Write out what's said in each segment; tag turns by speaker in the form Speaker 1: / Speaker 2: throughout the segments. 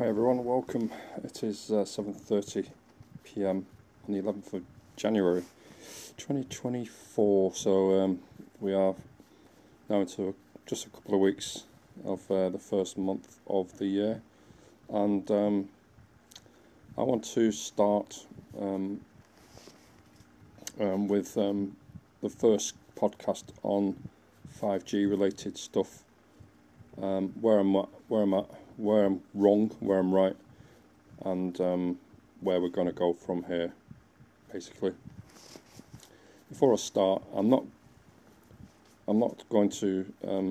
Speaker 1: Hi everyone, welcome. It is 7:30 p.m. on the 11th of January 2024, so we are now into just a couple of weeks of the first month of the year, and I want to start with the first podcast on 5G related stuff, where I'm wrong, where I'm right, and where we're going to go from here, basically. Before I start, I'm not going to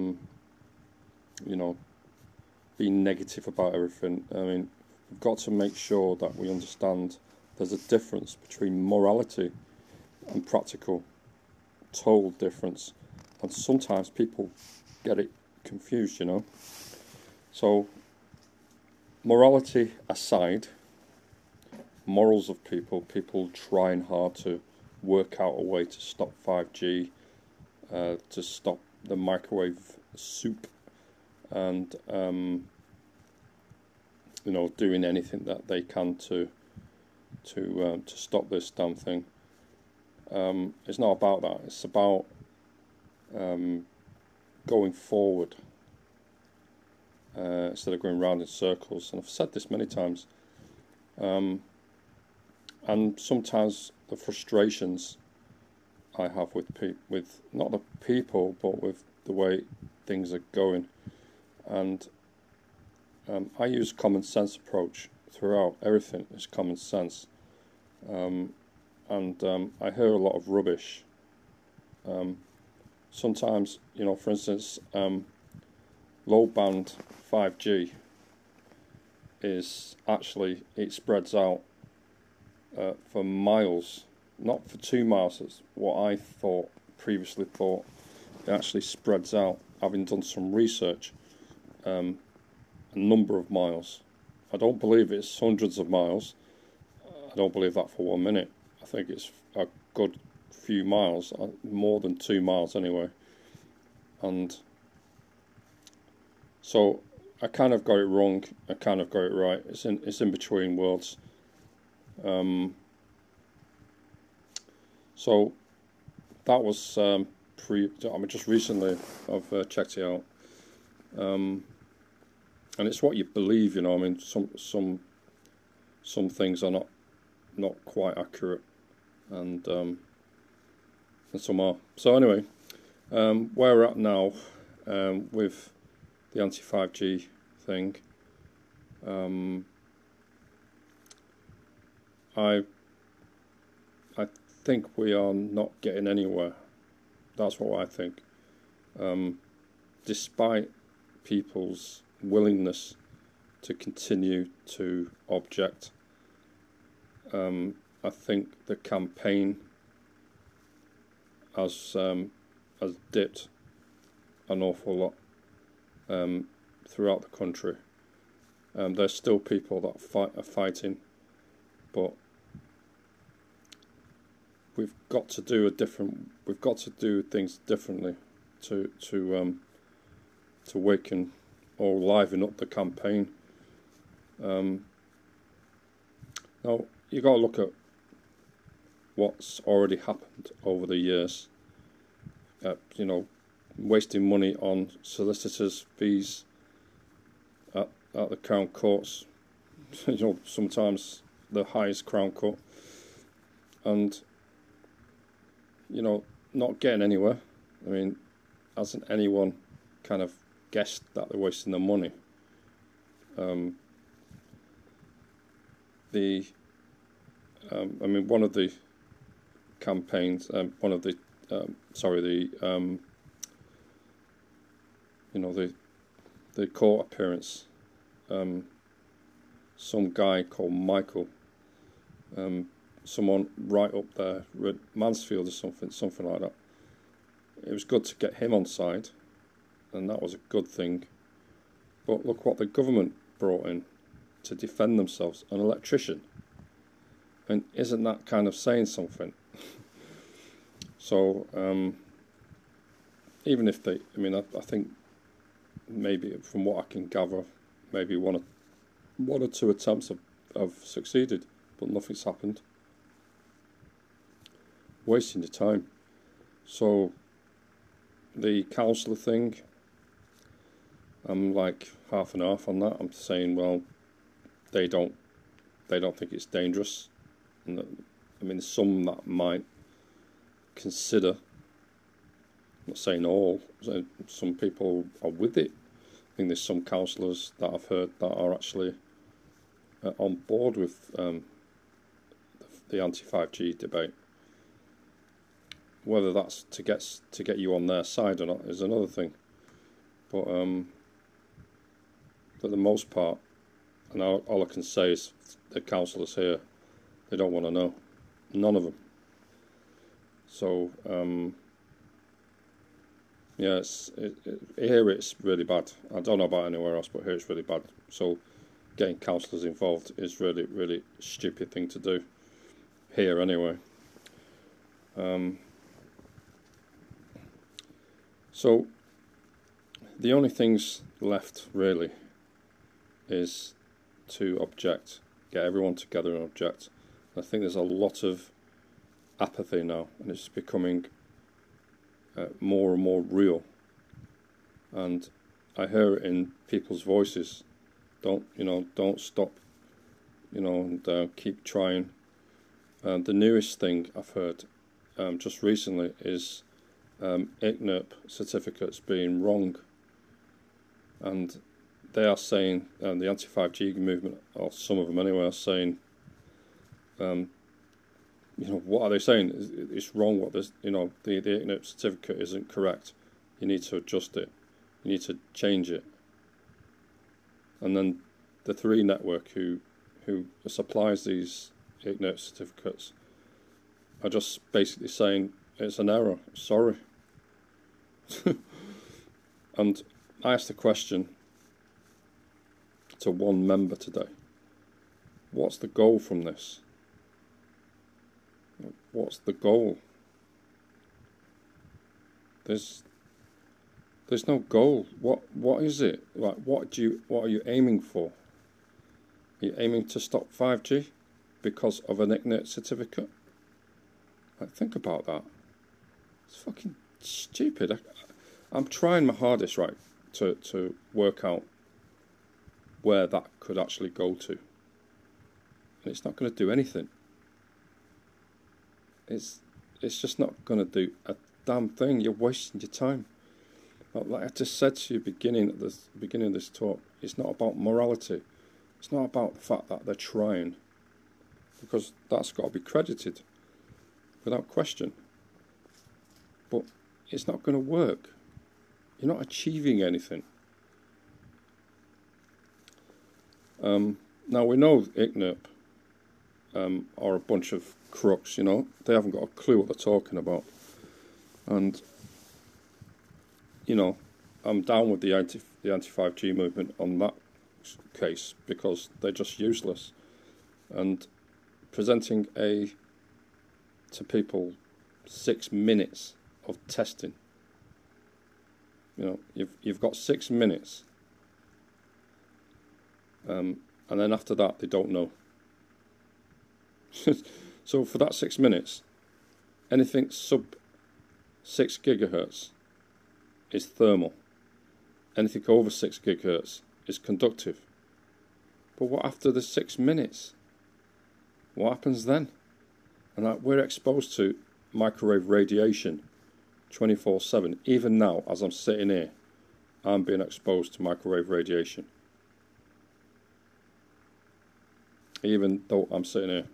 Speaker 1: be negative about everything. I mean, we've got to make sure that we understand there's a difference between morality and practical, total difference, and sometimes people get it confused, So, morality aside, morals of people trying hard to work out a way to stop 5G, to stop the microwave soup, and doing anything that they can to stop this damn thing. It's not about that. It's about going forward. Instead of going round in circles, and I've said this many times, and sometimes the frustrations I have with not the people, but with the way things are going, and I use common sense approach throughout. Everything is common sense, and I hear a lot of rubbish. Sometimes, for instance, low band 5G is actually, it spreads out for miles, not for 2 miles, as what I previously thought. It actually spreads out, having done some research, a number of miles. I don't believe it's hundreds of miles. I don't believe that for 1 minute. I think it's a good few miles, more than 2 miles anyway. And so I kind of got it wrong, I kind of got it right. It's in between worlds. So that was just recently I've checked it out, and it's what you believe. I mean, some things are not quite accurate, and some are. So anyway, where we're at now with the anti-5G thing, I think we are not getting anywhere. That's what I think. Despite people's willingness to continue to object, I think the campaign has dipped an awful lot throughout the country. There's still people that are fighting, but we've got to do things differently to waken or liven up the campaign. Now you got to look at what's already happened over the years. Wasting money on solicitors' fees at the Crown Courts, sometimes the highest Crown Court, and not getting anywhere. I mean, hasn't anyone kind of guessed that they're wasting their money? One of the campaigns, the court appearance, some guy called Michael, someone right up there, Mansfield or something like that. It was good to get him on side, and that was a good thing. But look what the government brought in to defend themselves, an electrician. And isn't that kind of saying something? So, even if I think maybe from what I can gather, maybe one or one or two attempts have succeeded, but nothing's happened. Wasting your time. So the councillor thing, I'm like half and half on that. I'm saying, well, they don't think it's dangerous, and that, I mean, some that might consider. I'm not saying all. Some people are with it. I think there's some councillors that I've heard that are actually on board with the anti-5G debate. Whether that's to get you on their side or not is another thing. But for the most part, and all I can say is the councillors here, they don't want to know. None of them. So yeah, here it's really bad. I don't know about anywhere else, but here it's really bad. So getting councillors involved is really, really stupid thing to do. Here anyway. So the only things left really is to object, get everyone together and object. I think there's a lot of apathy now, and it's becoming more and more real. And I hear it in people's voices. Don't stop, and keep trying. The newest thing I've heard just recently is ICNIRP certificates being wrong, and they are saying, the anti-5G movement, or some of them anyway, are saying, what are they saying? It's wrong. What this, the ICNIRP certificate isn't correct. You need to adjust it. You need to change it. And then the 3 network who supplies these ICNIRP certificates are just basically saying it's an error. Sorry. And I asked the question to one member today. What's the goal from this? What's the goal? There's no goal. What is it? Like, what are you aiming for? Are you aiming to stop 5G because of an ICNIRP certificate? Like, think about that. It's fucking stupid. I'm trying my hardest, right, to work out where that could actually go to. And it's not going to do anything. It's just not going to do a damn thing. You're wasting your time. Like I just said to you at the beginning of this talk, it's not about morality. It's not about the fact that they're trying, because that's got to be credited without question. But it's not going to work. You're not achieving anything. Now we know ICNIRP are a bunch of crooks. They haven't got a clue what they're talking about, and I'm down with the anti-5G movement on that case, because they're just useless. And presenting to people 6 minutes of testing. You've got 6 minutes, and then after that they don't know. So for that 6 minutes, anything sub 6 gigahertz is thermal. Anything over 6 gigahertz is conductive. But what after the 6 minutes? What happens then? And we're exposed to microwave radiation 24/7. Even now, as I'm sitting here, I'm being exposed to microwave radiation. Even though I'm sitting here.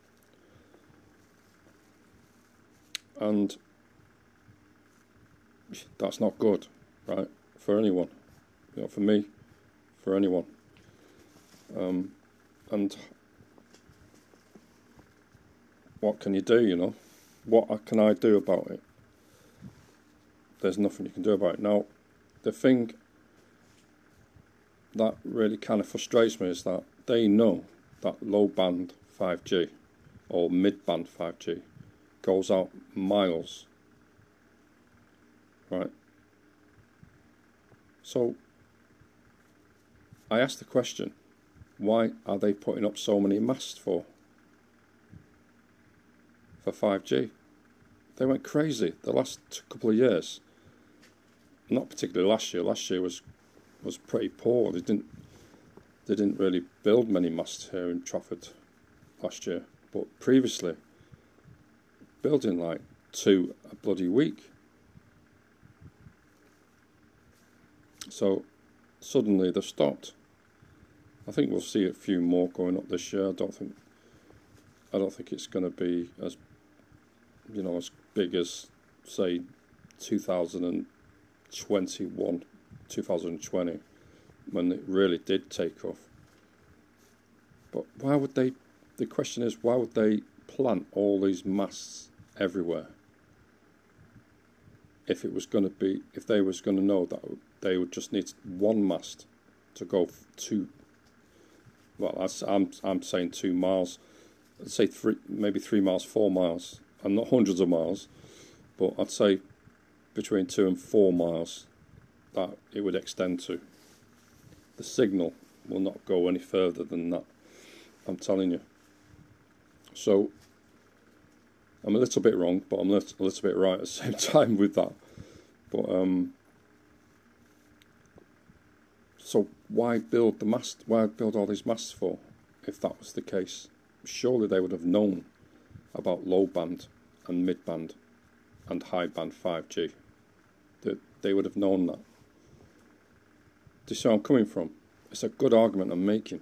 Speaker 1: And that's not good, right? For anyone. For me, for anyone. And what can you do, What can I do about it? There's nothing you can do about it. Now, the thing that really kind of frustrates me is that they know that low-band 5G or mid-band 5G goes out miles, right? So I asked the question, Why are they putting up so many masts for 5G? They went crazy the last couple of years. Not particularly last year. Last year was pretty poor. They didn't really build many masts here in Trafford last year. But previously, building like 2 a bloody week. So suddenly they've stopped. I think we'll see a few more going up this year. I don't think it's going to be as as big as say 2021, 2020, when it really did take off. But why would they? The question is, why would they plant all these masts everywhere? If they was going to know that they would just need 1 mast to go to. Well, I'm saying 2 miles. I'd say maybe 3 miles, 4 miles. And not hundreds of miles, but I'd say between 2 and 4 miles that it would extend to. The signal will not go any further than that, I'm telling you. So I'm a little bit wrong, but I'm a little bit right at the same time with that. But so why build the mast? Why build all these masts for? If that was the case, surely they would have known about low band and mid band and high band 5G. They would have known that. Do you see where I'm coming from? It's a good argument I'm making.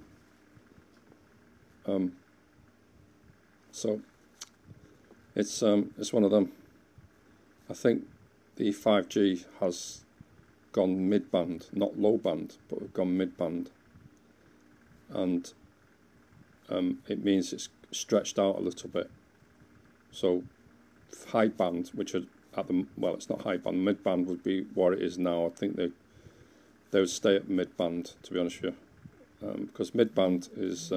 Speaker 1: So it's one of them. I think the 5G has gone mid band, not low band, but we've gone mid band, and it means it's stretched out a little bit. So high band, which are it's not high band, mid band would be what it is now. I think they would stay at mid band, to be honest with you, because mid band is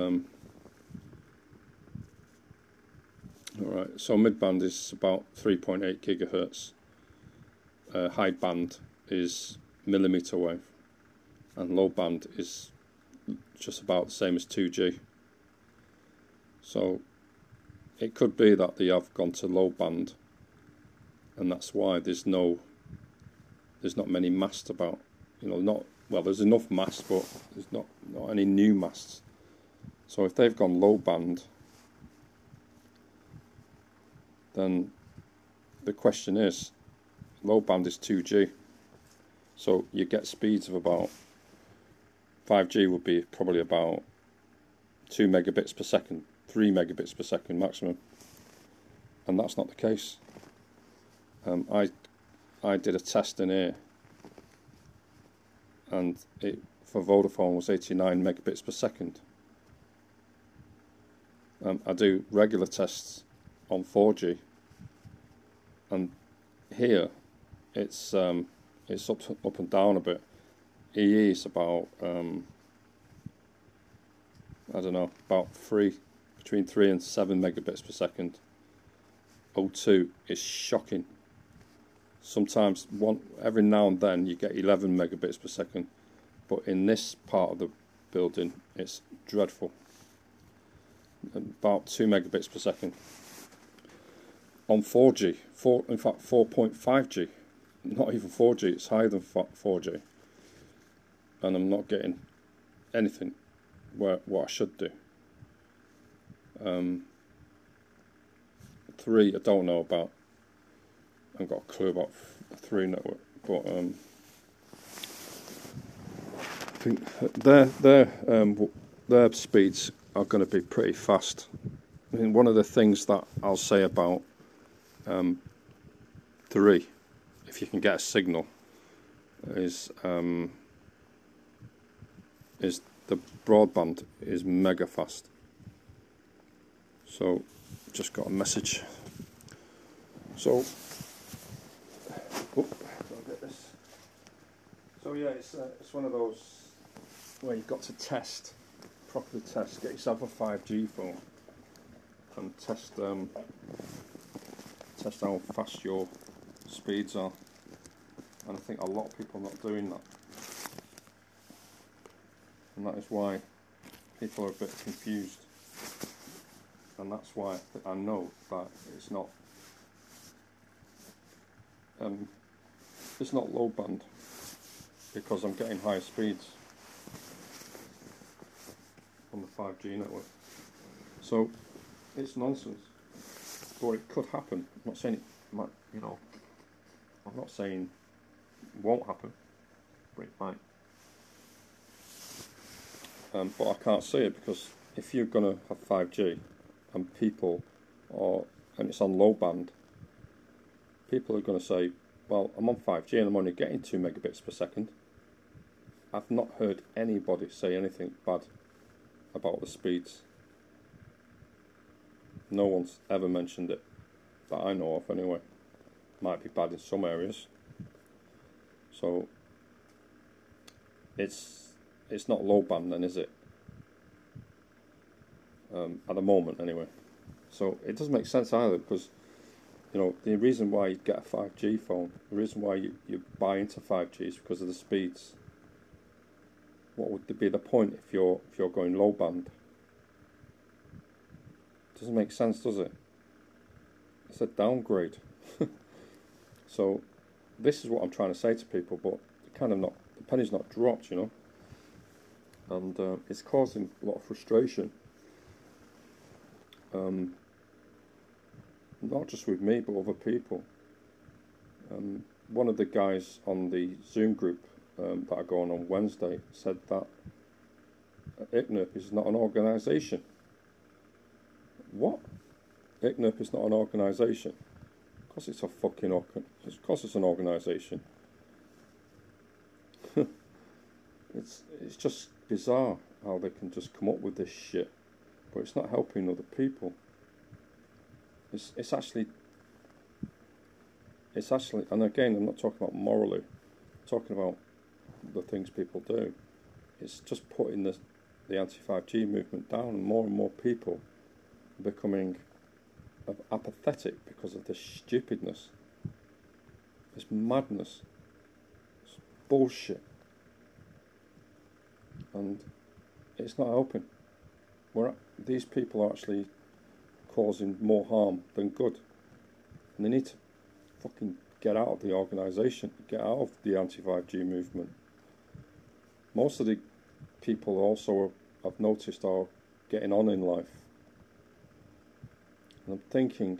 Speaker 1: alright. So mid band is about 3.8 gigahertz. High band is millimeter wave, and low band is just about the same as 2G. So it could be that they have gone to low band, and that's why there's not many masts about. There's enough masts, but there's not any new masts. So if they've gone low band, then the question is, low band is 2G. So you get speeds of about 5G would be probably about 2 megabits per second, 3 megabits per second maximum, and that's not the case. I did a test in here, and it for Vodafone was 89 megabits per second. I do regular tests on 4G, and here it's up and down a bit. EE is about between 3 and 7 megabits per second. O2 is shocking. Sometimes every now and then you get 11 megabits per second, but in this part of the building it's dreadful. About 2 megabits per second. On 4G, in fact 4.5G, not even 4G, it's higher than 4G, and I'm not getting anything what I should do. 3 I don't know about. I haven't got a clue about the 3 network, but I think their speeds are going to be pretty fast. I mean, one of the things that I'll say about 3, if you can get a signal, is the broadband is mega fast. So just got a message. So don't get this. So yeah, it's one of those where you've got to properly test. Get yourself a 5G phone and test how fast your speeds are. And I think a lot of people are not doing that, and that is why people are a bit confused, and that's why I know that it's not low band, because I'm getting higher speeds on the 5G network. So it's nonsense, but it could happen. I'm not saying it might, I'm not saying it won't happen, but it might. But I can't see it, because if you're going to have 5G and and it's on low band, people are going to say, well, I'm on 5G and I'm only getting 2 megabits per second. I've not heard anybody say anything bad about the speeds. No one's ever mentioned it, that I know of anyway. Might be bad in some areas. So it's not low band then, is it? At the moment anyway. So it doesn't make sense either, because the reason why you get a 5G phone, the reason why you buy into 5G is because of the speeds. What would be the point if you're going low band? Doesn't make sense, does it? It's a downgrade. So this is what I'm trying to say to people, but the penny's not dropped, and it's causing a lot of frustration. Not just with me, but other people. One of the guys on the Zoom group that I go on Wednesday said that ICNIRP is not an organisation. What? ICNIRP is not an organisation? Of course it's a fucking of course it's an organisation. It's just bizarre how they can just come up with this shit, but it's not helping other people. It's actually, and again, I'm not talking about morally, I'm talking about the things people do. It's just putting the anti-5G movement down, and more people are becoming apathetic because of this stupidness, this madness, this bullshit, and it's not helping. These people are actually causing more harm than good, and they need to fucking get out of the organisation, get out of the anti-5G movement. Most of the people also, I've noticed, are getting on in life, and I'm thinking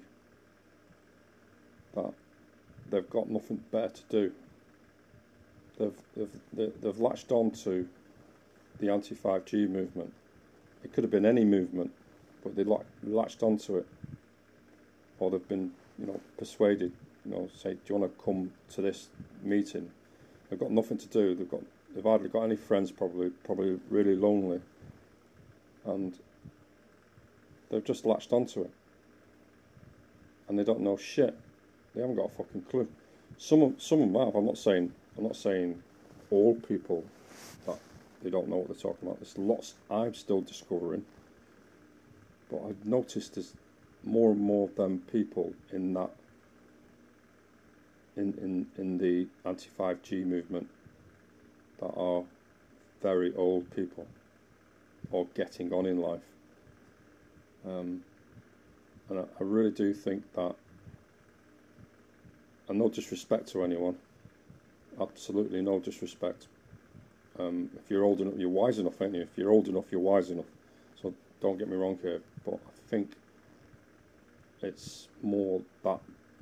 Speaker 1: that they've got nothing better to do. They've latched on to the anti-5G movement. It could have been any movement, but they latched onto it, or they've been, persuaded. Say, do you want to come to this meeting? They've got nothing to do. They've hardly got any friends. Probably really lonely, and they've just latched onto it, and they don't know shit. They haven't got a fucking clue. Some of them have. I'm not saying all people that they don't know what they're talking about. There's lots I'm still discovering. But I've noticed there's more and more of them people in that in the anti-5G movement that are very old people or getting on in life. And I really do think that, and no disrespect to anyone, absolutely no disrespect. If you're old enough, you're wise enough, ain't you? If you're old enough, you're wise enough. So don't get me wrong here, but I think it's more that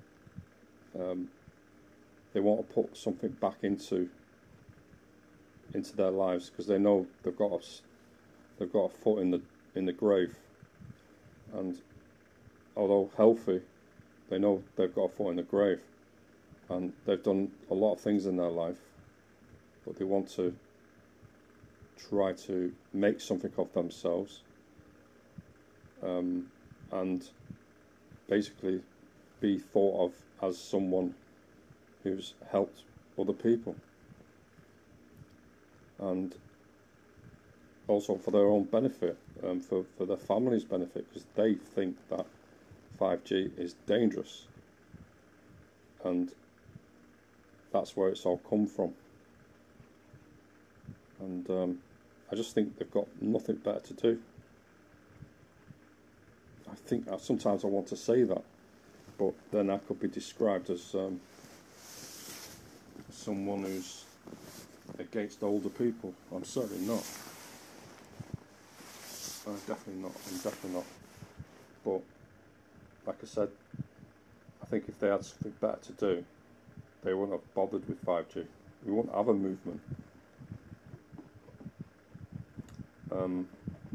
Speaker 1: they want to put something back into their lives, because they know they've got a foot in the grave, and although healthy, they know they've got a foot in the grave, and they've done a lot of things in their life, but they want to try to make something of themselves, and basically be thought of as someone who's helped other people, and also for their own benefit, for their family's benefit, because they think that 5G is dangerous, and that's where it's all come from. And I just think they've got nothing better to do. I think sometimes I want to say that, but then I could be described as someone who's against older people. I'm certainly not. I'm definitely not. But like I said, I think if they had something better to do, they wouldn't have bothered with 5G. We wouldn't have a movement. And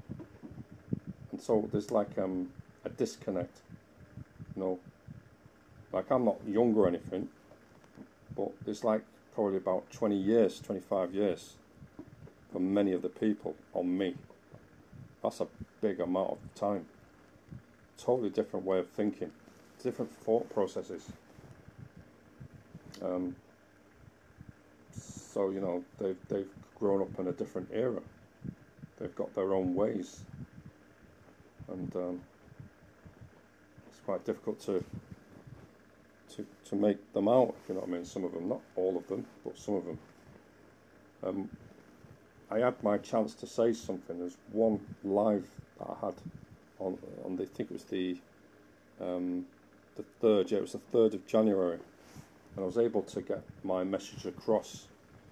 Speaker 1: so there's like a disconnect, you know. Like, I'm not young or anything, but there's like probably about 20 years, 25 years for many of the people on me. That's a big amount of time. Totally different way of thinking, different thought processes. So, you know, they've grown up in a different era. They've got their own ways, and it's quite difficult to make them out, if you know what I mean. Some of them, not all of them, but some of them. I had my chance to say something. There's one live that I had on the, I think it was the 3rd, yeah, it was the 3rd of January, and I was able to get my message across.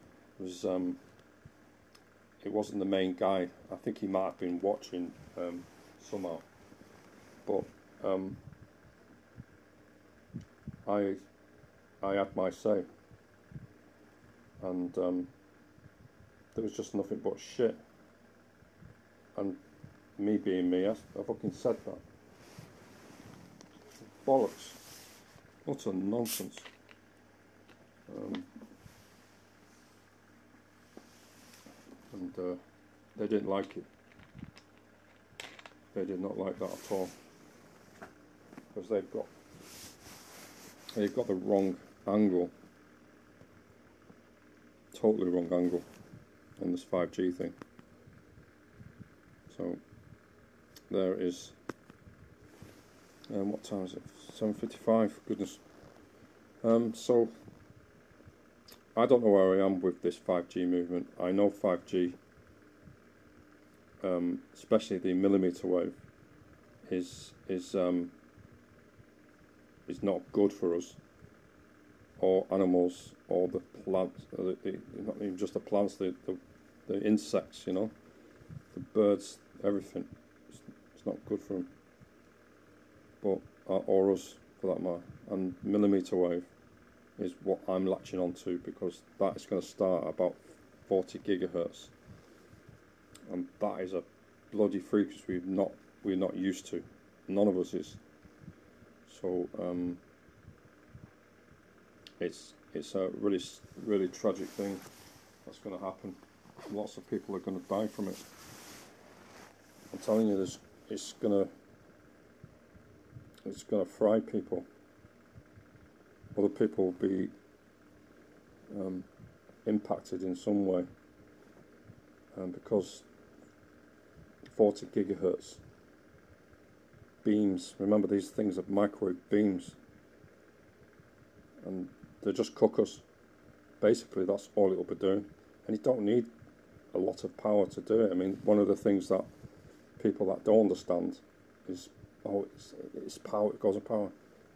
Speaker 1: It wasn't the main guy. I think he might have been watching somehow, but I had my say, and there was just nothing but shit. And me being me, I fucking said that. Bollocks. Utter nonsense. And they didn't like it. They did not like that at all, because they've got the wrong angle, totally wrong angle on this 5G thing. So there is, what time is it? 7:55. Goodness. So I don't know where I am with this 5G movement. I know 5G, especially the millimeter wave, is not good for us, or animals, or the plants, not even just the plants, the insects, you know, the birds, everything. It's not good for them, but or us for that matter. And millimeter wave is what I'm latching onto, because that is going to start at about 40 gigahertz, and that is a bloody frequency we're not used to. None of us is. So it's a really tragic thing that's going to happen. Lots of people are going to die from it. I'm telling you, it's going to fry people. Other people will be impacted in some way, because 40 gigahertz beams, remember, these things are microwave beams, and they just cook us. Basically, that's all it'll be doing, and you don't need a lot of power to do it. I mean, one of the things that people that don't understand is, it's power, it goes on power.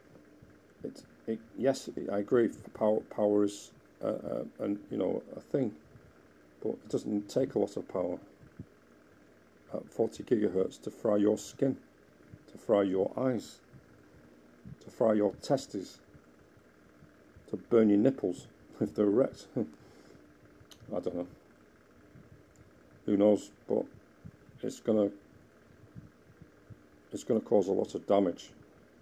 Speaker 1: Yes, I agree, power is a thing, but it doesn't take a lot of power at 40 gigahertz to fry your skin, to fry your eyes, to fry your testes, to burn your nipples if they're erect. I don't know. Who knows? But it's gonna cause a lot of damage,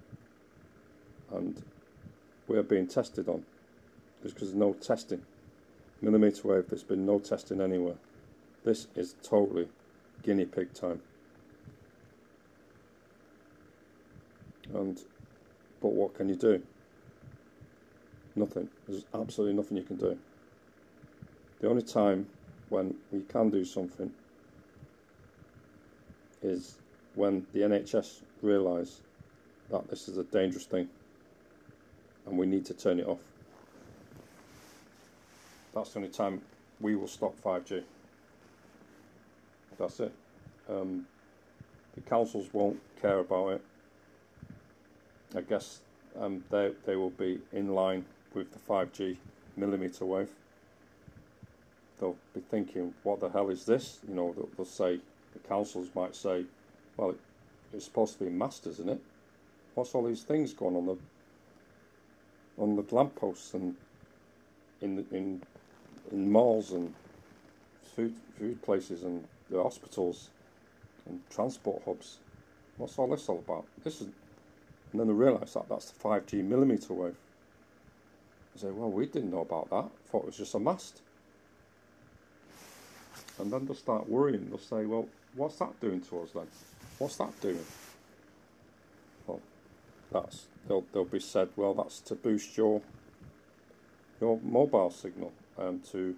Speaker 1: and we're being tested on, because there's no testing. Millimeter wave, there's been no testing anywhere. This is totally guinea pig time. But what can you do? Nothing. There's absolutely nothing you can do. The only time when we can do something is when the NHS realise that this is a dangerous thing and we need to turn it off. That's the only time we will stop 5G. That's it. The councils won't care about it. I guess they will be in line with the 5G millimeter wave. They'll be thinking, what the hell is this? You know, they'll say, the councils might say, well, it's supposed to be mast, isn't it? What's all these things going on the lampposts and in malls and food places and the hospitals and transport hubs? What's all this all about? And then they realise that that's the 5G millimeter wave. They say, well, we didn't know about that. Thought it was just a mast. And then they'll start worrying. They'll say, well, what's that doing to us then? What's that doing? Well, they'll be said, well, that's to boost your mobile signal and to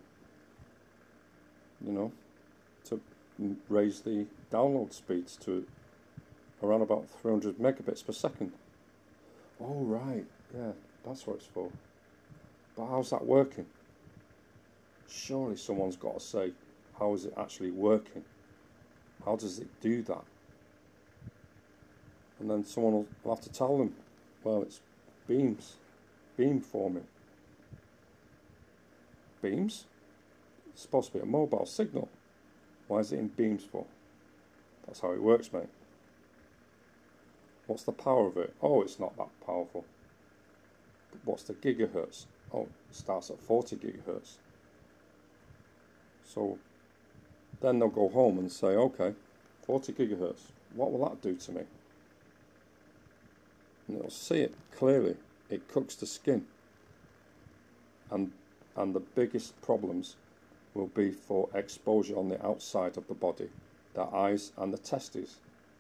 Speaker 1: raise the download speeds to around about 300 megabits per second. Oh right, yeah, that's what it's for. But how's that working? Surely someone's got to say, how is it actually working? How does it do that? And then someone will have to tell them, well, it's beam forming. Beams? It's supposed to be a mobile signal. Why is it in beams for? That's how it works, mate. What's the power of it? Oh, it's not that powerful. But what's the gigahertz? Oh, it starts at 40 gigahertz. So then they'll go home and say, okay, 40 gigahertz, what will that do to me? And they'll see it clearly. It cooks the skin. And the biggest problems will be for exposure on the outside of the body, the eyes and the testes.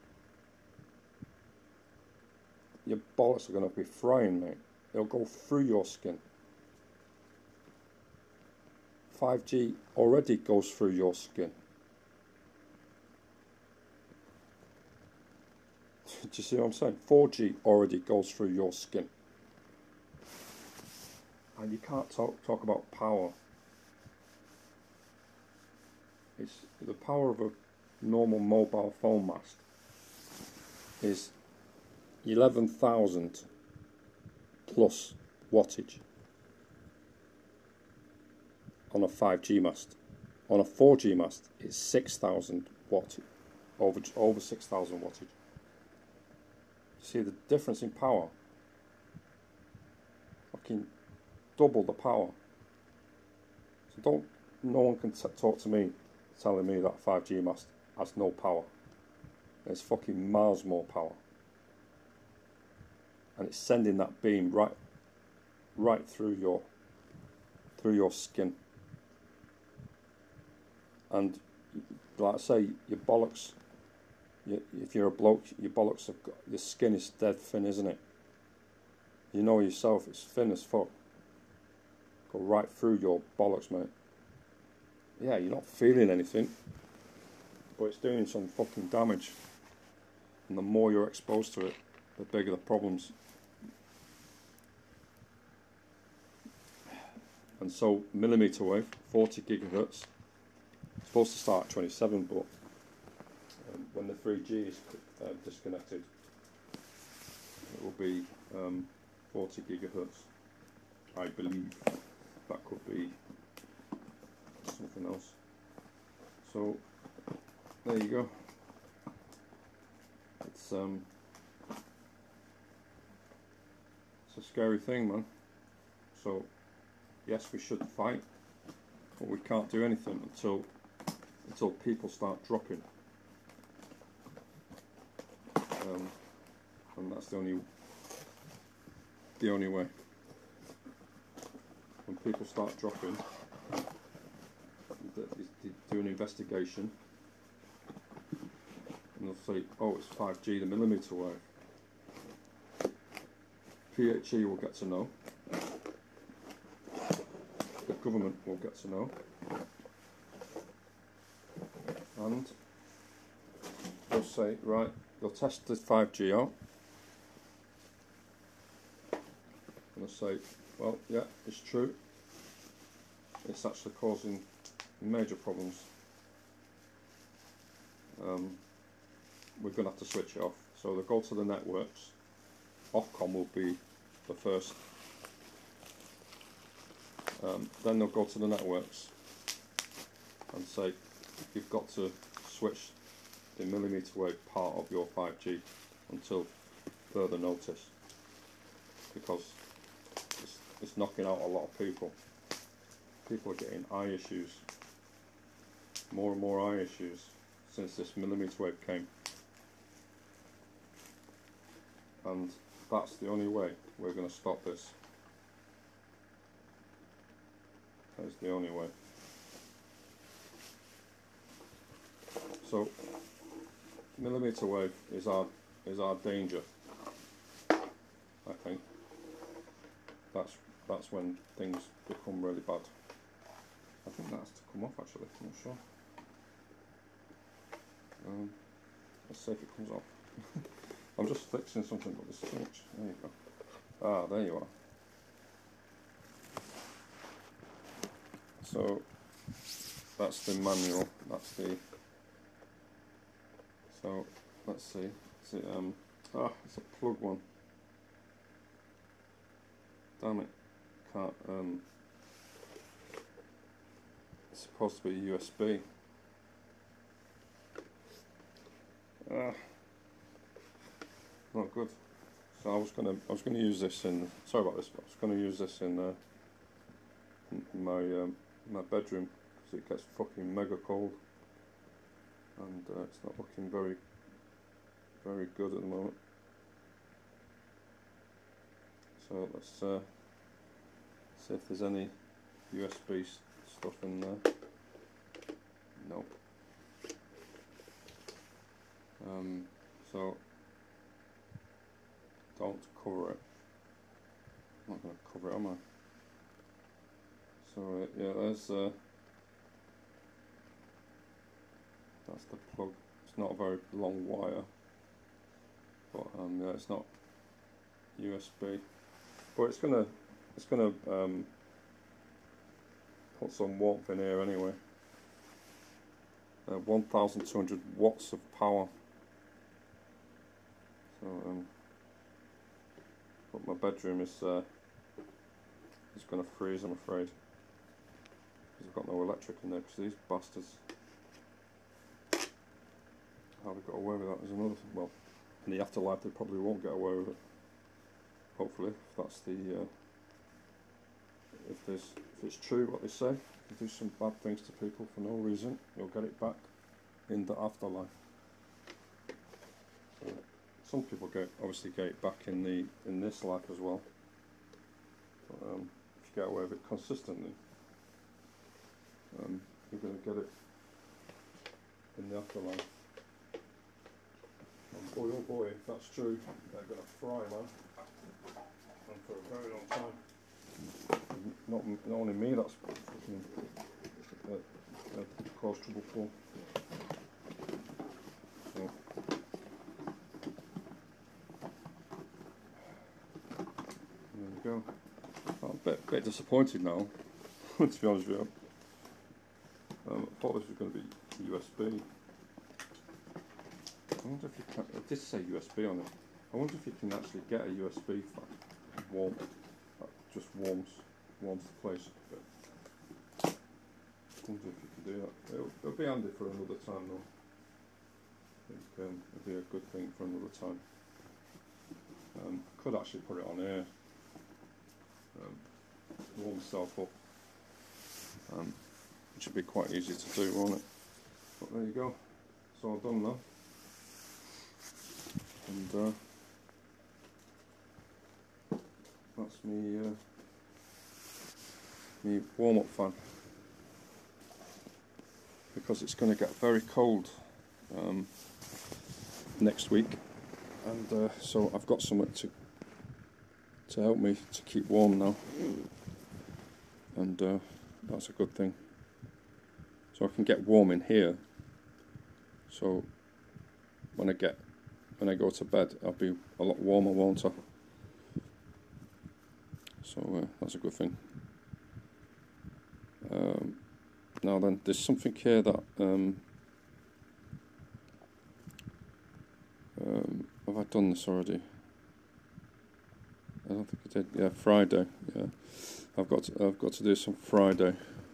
Speaker 1: Your bollocks are going to be frying, mate. It'll go through your skin. 5G already goes through your skin. Do you see what I'm saying? 4G already goes through your skin. And you can't talk about power. It's the power of a normal mobile phone mast is 11,000 plus wattage on a 5G mast. On a 4G mast, it's 6,000 wattage, over 6,000 wattage. See the difference in power? Fucking double the power. So no one can talk to me telling me that 5G mast has no power. It's fucking miles more power. And it's sending that beam right through your skin. And like I say, your bollocks, if you're a bloke, your bollocks have got, your skin is dead thin, isn't it? You know yourself, it's thin as fuck. Go right through your bollocks, mate. Yeah, you're not feeling anything, but it's doing some fucking damage. And the more you're exposed to it, the bigger the problems. And so, millimeter wave, 40 gigahertz, supposed to start at 27, but when the 3G is disconnected, it will be 40 gigahertz. I believe that could be something else. So there you go. It's a scary thing, man. So yes, we should fight, but we can't do anything until people start dropping. And that's the only way. When people start dropping, they do an investigation, and they'll say, "Oh, it's 5G, the millimeter wave." PHE will get to know. The government will get to know, and they'll say, right, they'll test the 5G out, and they'll say, well, yeah, it's true, it's actually causing major problems. we're going to have to switch it off. So they'll go to the networks. Ofcom will be the first. Then they'll go to the networks and say you've got to switch the millimetre wave part of your 5G until further notice, because it's knocking out a lot of people. People are getting eye issues, more and more eye issues since this millimetre wave came, and that's the only way we're going to stop this. That's the only way. So millimetre wave is our danger. I think that's when things become really bad. I think that has to come off actually. I'm not sure. Let's see if it comes off. I'm just fixing something, but there's too much. There you go. Ah, there you are. So that's the manual. That's the. So let's see. Is it it's a plug one. Damn it! Can't. It's supposed to be USB. Not good. So I was gonna use this in. Sorry about this. But I was gonna use this in my bedroom because it gets fucking mega cold, and it's not looking very good at the moment. So let's see if there's any USB stuff in there. No. So don't cover it. I'm not going to cover it, am I? So yeah, that's the plug. It's not a very long wire, but yeah, it's not USB. But it's gonna put some warmth in here anyway. 1,200 watts of power. So but my bedroom is going to freeze, I'm afraid, because I've got no electric in there. Because these bastards, how they got away with that is another thing. Well, in the afterlife they probably won't get away with it. Hopefully, if that's the if it's true what they say, if you do some bad things to people for no reason, you'll get it back in the afterlife. So some people obviously get it back in this life as well. But, if you get away with it consistently, you're going to get it in the afterlife. And boy, oh boy, if that's true, they're going to fry, man. And for a very long time. Not only me, that's caused trouble for. So, there we go. I'm a bit disappointed now, to be honest with you. I thought this was going to be USB. I wonder if you can. It did say USB on it. I wonder if you can actually get a USB warm. That just warms the place. But I wonder if you can do that. It'll be handy for another time though. I think it'll be a good thing for another time. I could actually put it on air. Warm myself up. Which would be quite easy to do, won't it? But there you go. It's all done now. And that's me warm-up fan, because it's going to get very cold next week, and so I've got something to help me to keep warm now, and that's a good thing. So I can get warm in here, so when I go to bed I'll be a lot warmer, won't I? So that's a good thing. Now then, there's something here that I done this already? I don't think I did. Yeah, Friday. Yeah, I've got to do some Friday.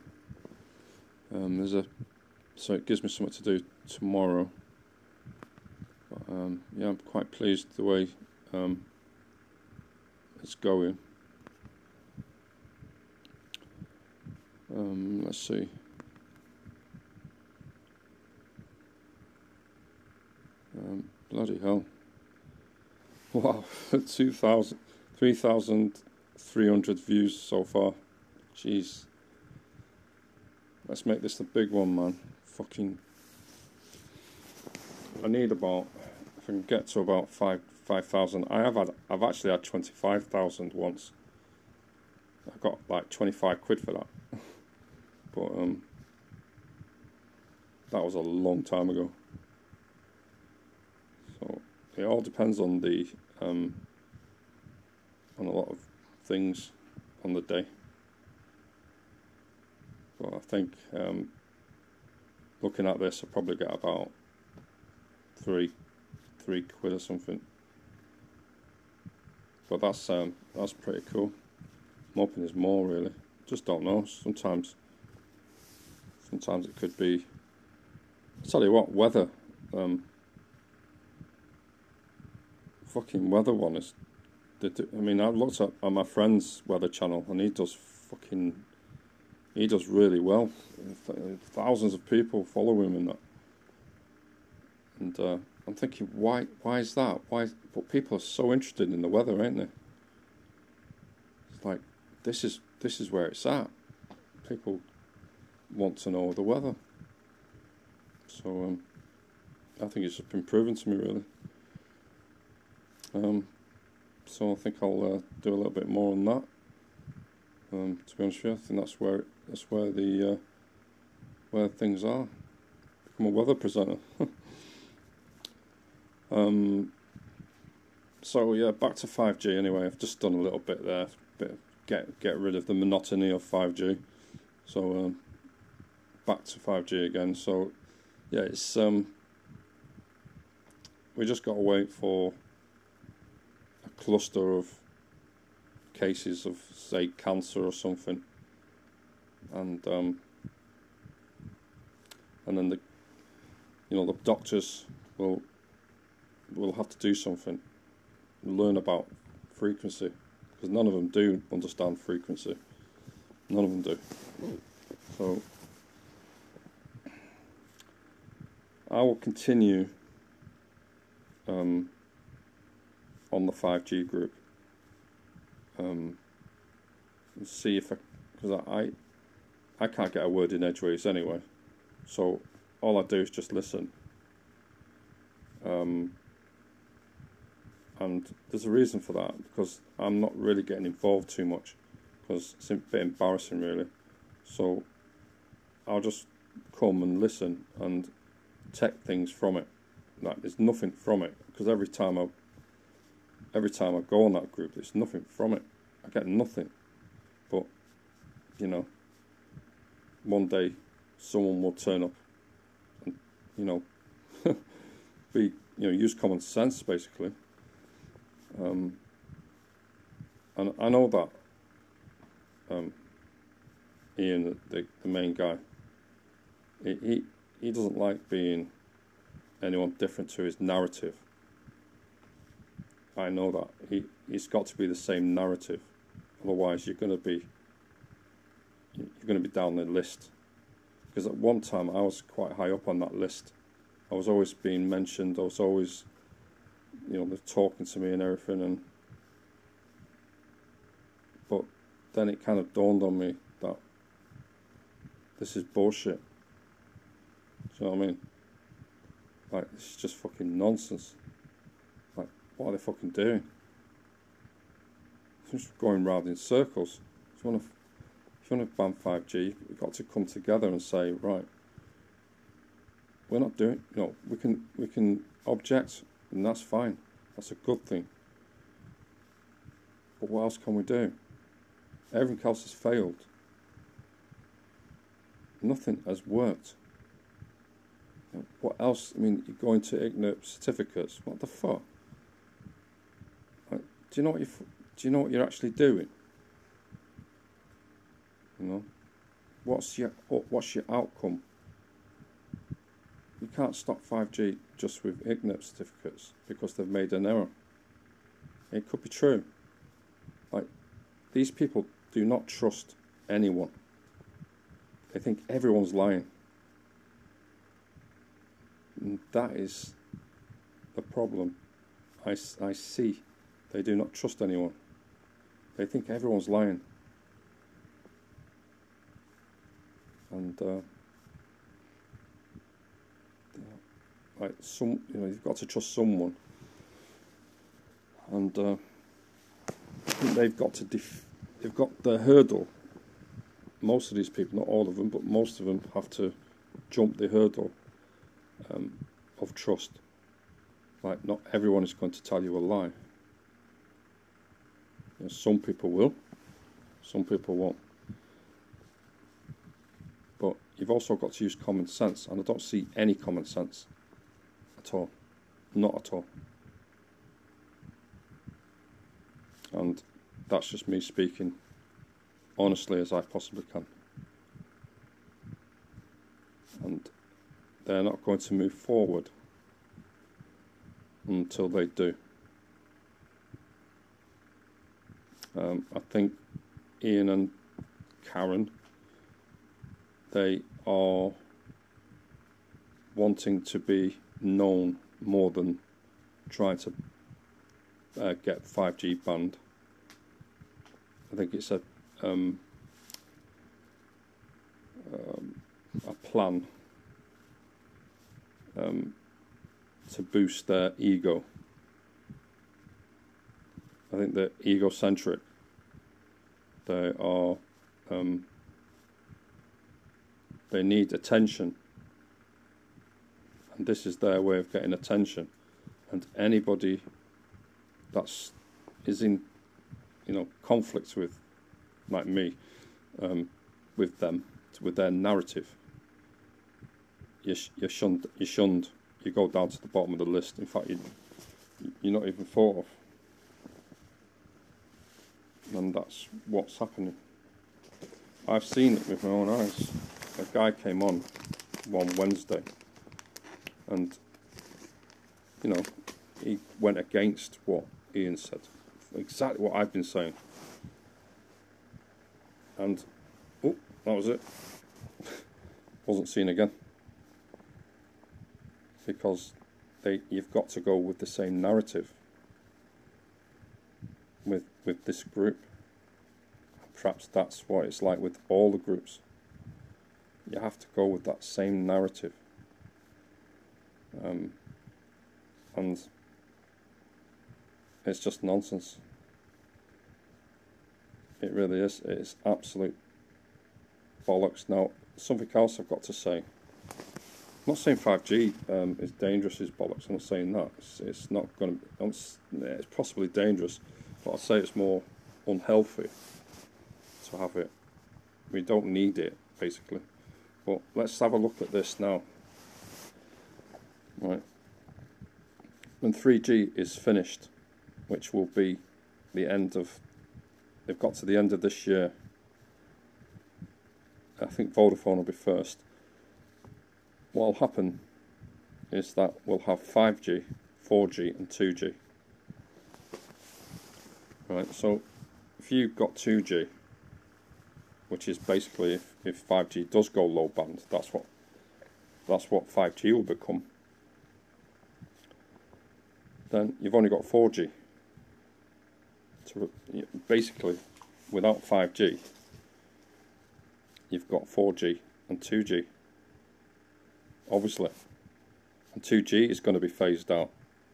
Speaker 1: So it gives me something to do tomorrow. But, yeah, I'm quite pleased the way it's going. Let's see. Bloody hell. Wow, 3,300 views so far. Jeez. Let's make this the big one, man. Fucking. I need about, if I can get to about 5,000. I've actually had 25,000 once. I got like 25 quid for that. But that was a long time ago. So it all depends on the on a lot of things on the day. But I think looking at this, I'll probably get about three quid or something. But that's pretty cool. I'm hoping there's more, really. Just don't know. Sometimes it could be. I'll tell you what, weather. Fucking weather one is. I mean, I looked at my friend's weather channel, and he does really well. Thousands of people follow him in that. And I'm thinking, why is that? But people are so interested in the weather, ain't they? It's like this is where it's at. People want to know the weather. So I think it's just been proven to me, really. So I think I'll do a little bit more on that. To be honest with you, I think that's where where things are. Become a weather presenter. So yeah, back to 5G anyway. I've just done a little bit there, get rid of the monotony of 5G. So back to 5G again. So yeah, it's we just got to wait for a cluster of cases of, say, cancer or something, and then the doctors will have to do something, learn about frequency, because none of them do understand frequency. None of them do. So I will continue on the 5G group. And see if because I can't get a word in edgeways anyway, so all I do is just listen. And there's a reason for that, because I'm not really getting involved too much, because it's a bit embarrassing, really. So I'll just come and listen and take things from it. Like, there's nothing from it, because every time I go on that group, there's nothing from it. I get nothing. But one day someone will turn up and use common sense, basically. And I know that Ian, the main guy, he doesn't like being anyone different to his narrative. I know that he's got to be the same narrative, otherwise you're going to be down the list. Because at one time I was quite high up on that list. I was always being mentioned. I was always, they're talking to me and everything. But then it kind of dawned on me that this is bullshit. Do you know what I mean? Like, this is just fucking nonsense. Like, what are they fucking doing? They're just going round in circles. If you want to ban 5G, you've got to come together and say, right, we're not doing. We can object, and that's fine. That's a good thing. But what else can we do? Everything else has failed. Nothing has worked. What else? I mean, you're going to ignore certificates. What the fuck? do you know what you're actually doing? You know, what's your outcome? You can't stop 5G just with IGNIP certificates because they've made an error. It could be true. Like, these people do not trust anyone. They think everyone's lying. And that is the problem I see. They do not trust anyone. They think everyone's lying. And like you've got to trust someone. And I think they've got the hurdle. Most of these people, not all of them, but most of them have to jump the hurdle of trust. Like, not everyone is going to tell you a lie. You know, some people will, some people won't. But you've also got to use common sense, and I don't see any common sense at all. Not at all. And that's just me speaking honestly as I possibly can. And they're not going to move forward until they do. I think Ian and Karen, they are wanting to be known more than trying to get 5G banned. I think it's a plan to boost their ego. I think they're egocentric. They are. They need attention, and this is their way of getting attention. And anybody that's is in, conflict with, like me, with them, with their narrative, you're shunned. You go down to the bottom of the list. In fact, you're not even thought of. And that's what's happening. I've seen it with my own eyes. A guy came on one Wednesday, and he went against what Ian said, exactly what I've been saying. And that was it. Wasn't seen again, because you've got to go with the same narrative with this group. Perhaps that's what it's like with all the groups. You have to go with that same narrative. And it's just nonsense. It really is. It's absolute bollocks. Now, something else I've got to say. I'm not saying 5G is dangerous, is bollocks. I'm not saying that. It's not going to. It's possibly dangerous, but I'd say it's more unhealthy to have it. We don't need it, basically. But let's have a look at this now. Right. When 3G is finished, which will be the end of, they've got to the end of this year. I think Vodafone will be first. What will happen is that we'll have 5G, 4G and 2G. Right, so if you've got 2G, which is basically if 5G does go low band, that's what 5G will become. Then you've only got 4G. So basically, without 5G, you've got 4G and 2G. Obviously, and 2G is going to be phased out.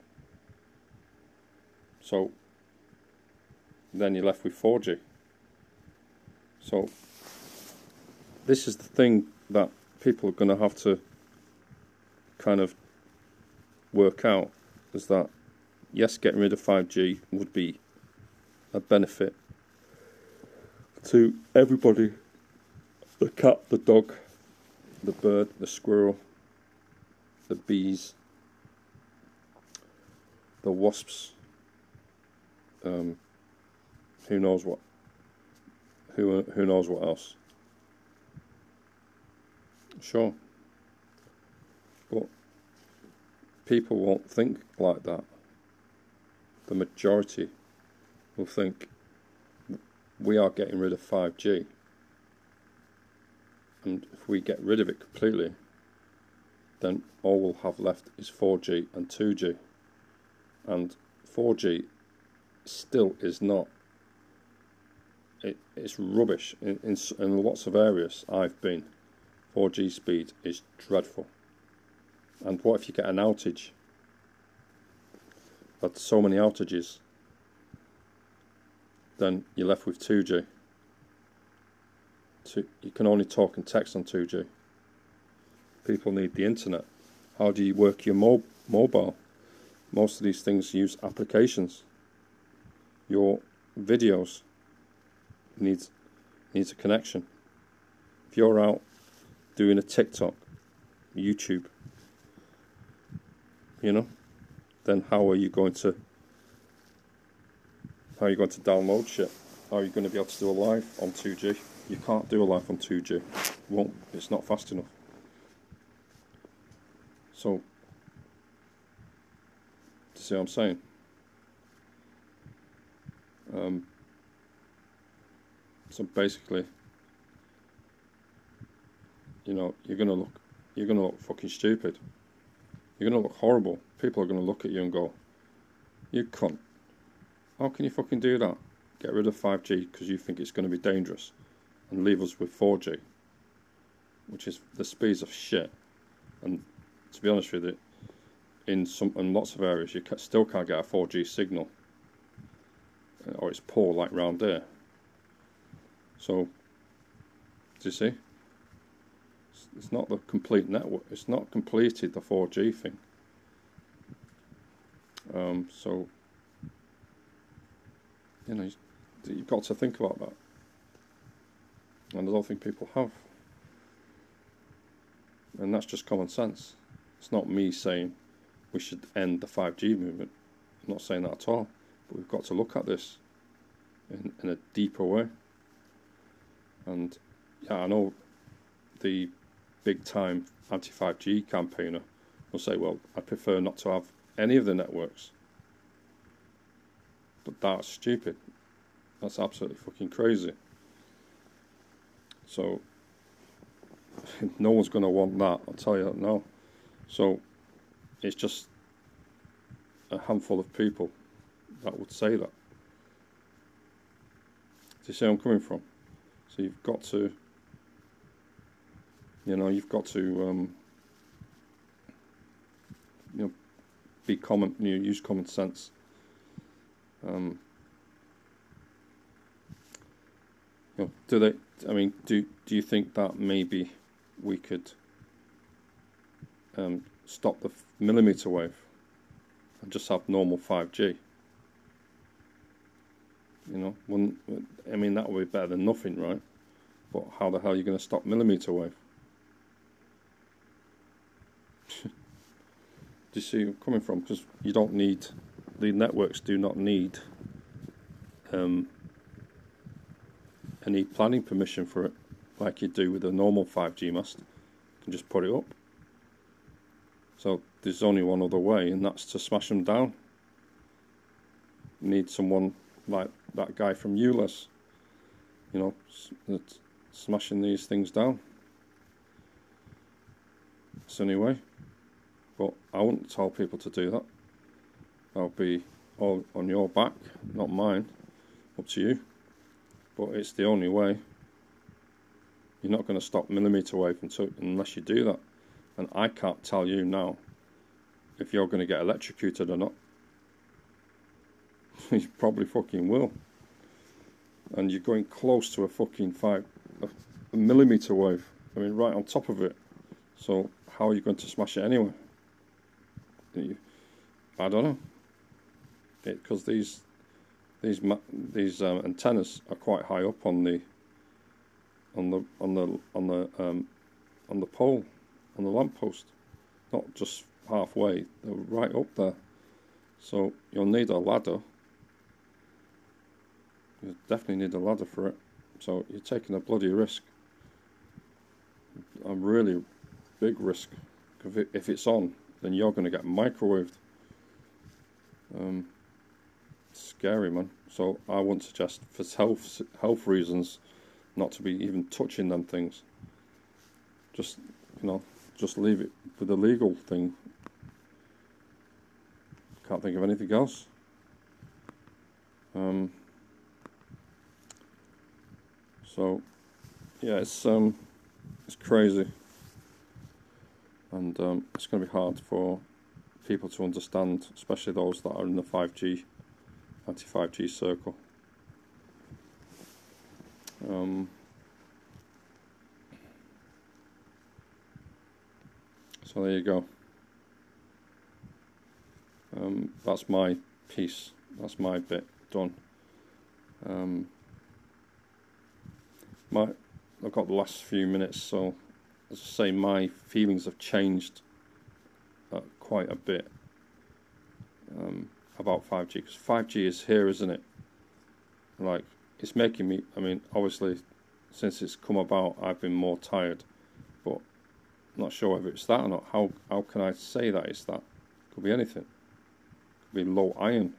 Speaker 1: So then you're left with 4G. So this is the thing that people are going to have to kind of work out, is that yes, getting rid of 5G would be a benefit to everybody: the cat, the dog, the bird, the squirrel, the bees, the wasps, who knows what, who knows what else. Sure, but people won't think like that. The majority will think we are getting rid of 5G, and if we get rid of it completely, then all we'll have left is 4G and 2G, and 4G still is not. It's rubbish in lots of areas I've been. 4G speed is dreadful. And what if you get an outage? I've had so many outages. Then you're left with 2G. You can only talk and text on 2G. People need the internet. How do you work your mobile? Most of these things use applications. Your videos needs a connection. If you're out doing a TikTok, YouTube, then how are you going to download shit? How are you going to be able to do a live on 2G? You can't do a live on 2G. It's not fast enough. So, do you see what I'm saying? So basically, you're gonna look fucking stupid. You're gonna look horrible. People are gonna look at you and go, "You cunt! How can you fucking do that? Get rid of 5G because you think it's going to be dangerous, and leave us with 4G, which is the speeds of shit." And to be honest with you, in lots of areas you still can't get a 4G signal, or it's poor like round there. So, do you see? It's not the complete network. It's not completed the 4G thing. So, you've got to think about that, and I don't think people have. And that's just common sense. It's not me saying we should end the 5G movement. I'm not saying that at all. But we've got to look at this in a deeper way. And yeah, I know the big time anti-5G campaigner will say, well, I prefer not to have any of the networks. But that's stupid. That's absolutely fucking crazy. So no one's going to want that, I'll tell you that now. So it's just a handful of people that would say that. Do you see where I'm coming from? So you've got to, be use common sense. Do you think that maybe we could stop the millimeter wave and just have normal 5G? That would be better than nothing, right? But how the hell are you going to stop millimeter wave? Do you see where I'm coming from? Because you don't need, the networks do not need any planning permission for it, like you do with a normal 5G mast. You can just put it up. So there's only one other way, and that's to smash them down. You need someone like that guy from ULEZ, that's smashing these things down. It's the only way. But I wouldn't tell people to do that. I'll be all on your back, not mine. Up to you. But it's the only way. You're not going to stop millimeter wave unless you do that. And I can't tell you now if you're going to get electrocuted or not. You probably fucking will. And you're going close to a fucking a millimeter wave. Right on top of it. So how are you going to smash it anyway? I don't know. Because these antennas are quite high up on the pole, on the lamppost, not just halfway. They're right up there. So you'll need a ladder You definitely need a ladder for it. So you're taking a bloody risk. A really big risk. If it's on, then you're going to get microwaved. Scary, man. So I wouldn't suggest, for health reasons, not to be even touching them things. Just, just leave it with the legal thing. Can't think of anything else. So yeah, it's crazy, and it's going to be hard for people to understand, especially those that are in the 5G, anti-5G circle. So there you go. That's my piece. That's my bit done. I've got the last few minutes, so as I say, my feelings have changed quite a bit about 5G, because 5G is here, isn't it? Like, it's making me, I mean, obviously, since it's come about, I've been more tired, but I'm not sure whether it's that or not. How can I say that it's that? Could be anything. Could be low iron.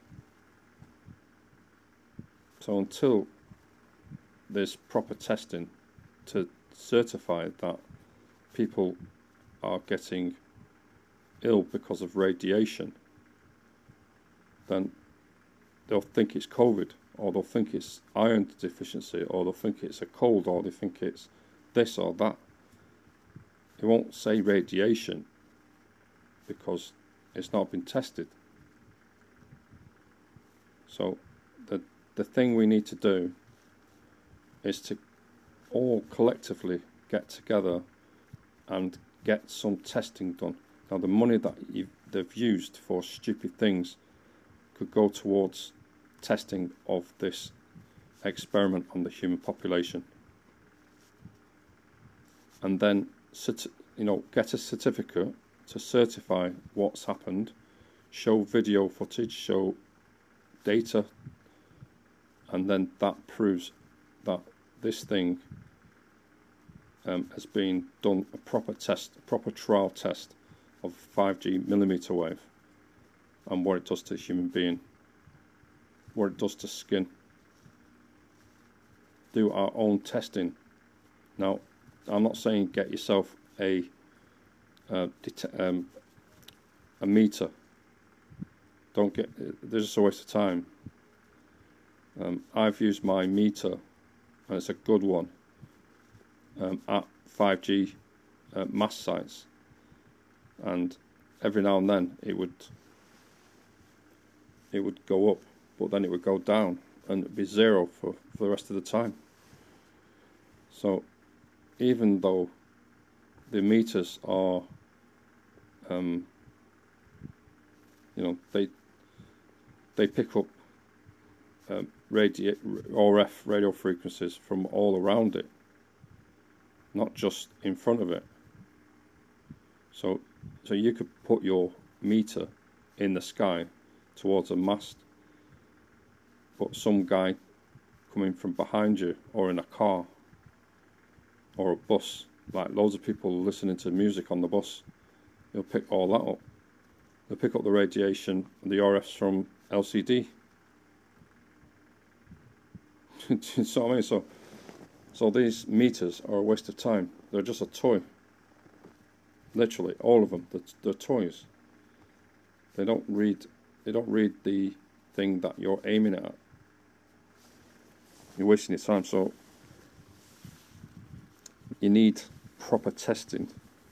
Speaker 1: So until there's proper testing to certify that people are getting ill because of radiation, then they'll think it's COVID, or they'll think it's iron deficiency, or they'll think it's a cold, or they think it's this or that. It won't say radiation because it's not been tested. So the thing we need to do is to all collectively get together and get some testing done. Now, the money that they've used for stupid things could go towards testing of this experiment on the human population, and then get a certificate to certify what's happened, show video footage, show data, and then that proves that this thing has been done, a proper test, a proper trial test of 5G millimeter wave and what it does to a human being, what it does to skin. Do our own testing. Now, I'm not saying get yourself a meter. Don't get. There's just a waste of time. I've used my meter, and it's a good one, at 5G mast sites, and every now and then it would go up, but then it would go down, and it'd be zero for the rest of the time. So even though the meters are, they pick up RF radio frequencies from all around it, not just in front of it. So you could put your meter in the sky towards a mast, but some guy coming from behind you, or in a car or a bus, like loads of people listening to music on the bus, they'll pick all that up. They'll pick up the radiation and the RFs from LCD. So I mean, so these meters are a waste of time. They're just a toy. Literally, all of them. They're toys. They don't read the thing that you're aiming at. You're wasting your time. So you need proper testing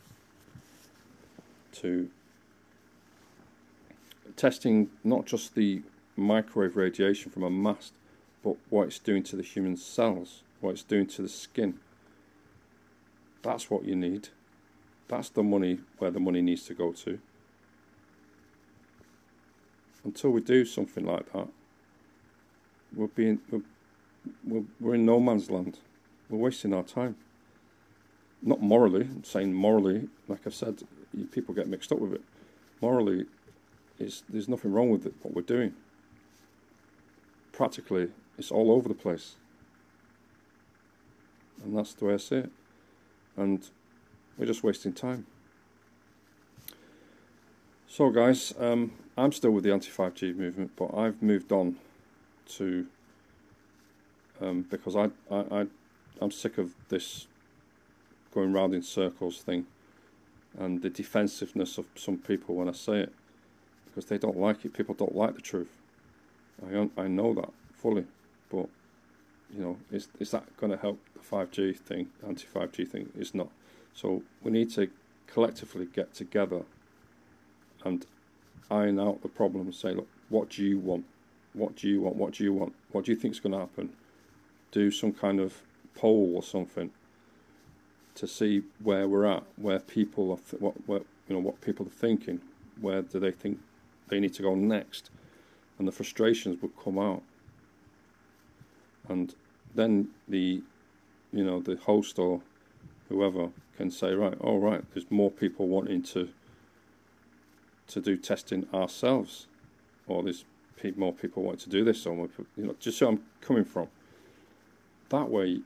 Speaker 1: testing not just the microwave radiation from a mast, but what it's doing to the human cells, what it's doing to the skin. That's what you need. That's the money, where the money needs to go to. Until we do something like that, we're in no man's land. We're wasting our time. Not morally. I'm saying morally, like I said, people get mixed up with it. Morally, there's nothing wrong with it, what we're doing. Practically, It's all over the place. And that's the way I see it. And we're just wasting time. So guys, I'm still with the anti-5G movement, but I've moved on to, because I'm sick of this going round in circles thing, and the defensiveness of some people when I say it, because they don't like it. People don't like the truth. I know that fully, but you know, is that going to help the 5G thing, anti-5G thing? It's not. So we need to collectively get together and iron out the problem and say, look, what do you want? What do you want? What do you want? What do you think is going to happen? Do some kind of poll or something to see where we're at, where people are, what people are thinking, where do they think they need to go next, and the frustrations would come out, and then the host or whoever can say, right, all right, there's more people wanting to do testing ourselves, or there's more people want to do this, or more people, just so I'm coming from. That way,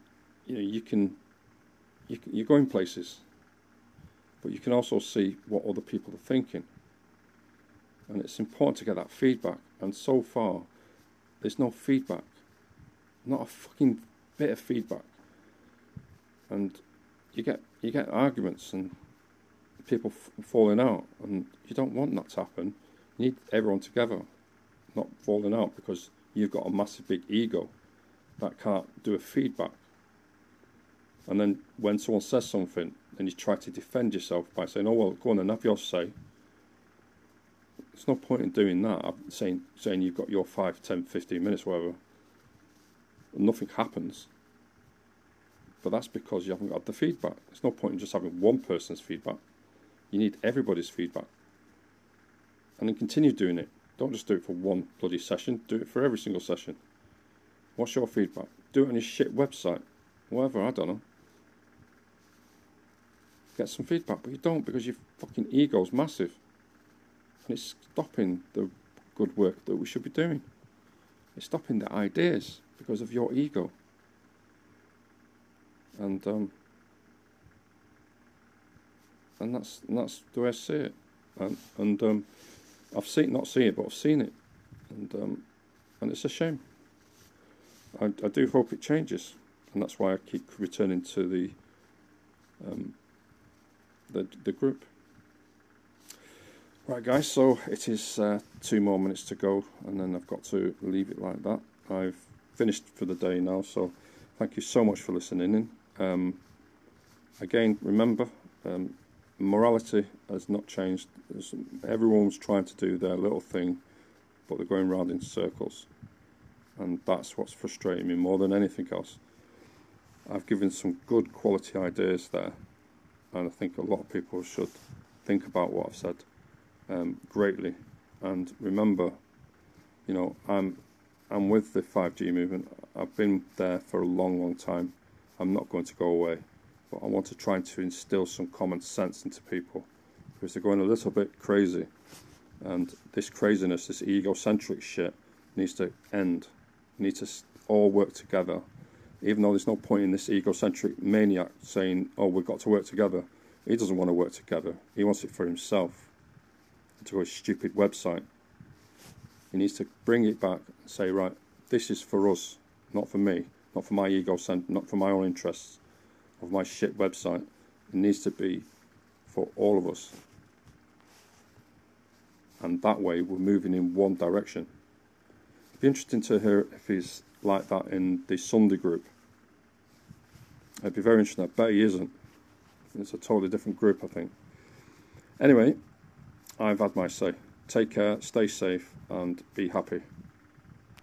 Speaker 1: you're going places, but you can also see what other people are thinking, and it's important to get that feedback. And so far, there's no feedback, not a fucking bit of feedback, and you get arguments and people falling out, and you don't want that to happen. You need everyone together, not falling out because you've got a massive big ego that can't do a feedback. And then when someone says something and you try to defend yourself by saying, oh well, go on and have your say, there's no point in doing that. I'm saying you've got your 5, 10, 15 minutes, whatever, and nothing happens. But that's because you haven't got the feedback. There's no point in just having one person's feedback. You need everybody's feedback. And then continue doing it. Don't just do it for one bloody session. Do it for every single session. What's your feedback? Do it on your shit website. Whatever, I don't know. Get some feedback, but you don't, because your fucking ego's massive. And it's stopping the good work that we should be doing. It's stopping the ideas because of your ego. And that's the way I see it. And I've not seen it, but I've seen it. And it's a shame. I do hope it changes, and that's why I keep returning to the group. Right, guys. So it is 2 more minutes to go, and then I've got to leave it like that. I've finished for the day now. So thank you so much for listening in. Again, remember, morality has not changed. Everyone's trying to do their little thing, but they're going round in circles. And that's what's frustrating me more than anything else. I've given some good quality ideas there, and I think a lot of people should think about what I've said greatly. And remember, I'm with the 5G movement. I've been there for a long time. I'm not going to go away, but I want to try to instill some common sense into people, because they're going a little bit crazy, and this craziness, this egocentric shit, needs to end. We need to all work together, even though there's no point in this egocentric maniac saying, oh, we've got to work together. He doesn't want to work together. He wants it for himself, to his stupid website. He needs to bring it back and say, right, this is for us, not for me, not for my ego, not for my own interests of my shit website. It needs to be for all of us. And that way we're moving in one direction. It'd be interesting to hear if he's like that in the Sunday group. It'd be very interesting. I bet he isn't. It's a totally different group, I think. Anyway, I've had my say. Take care, stay safe, and be happy.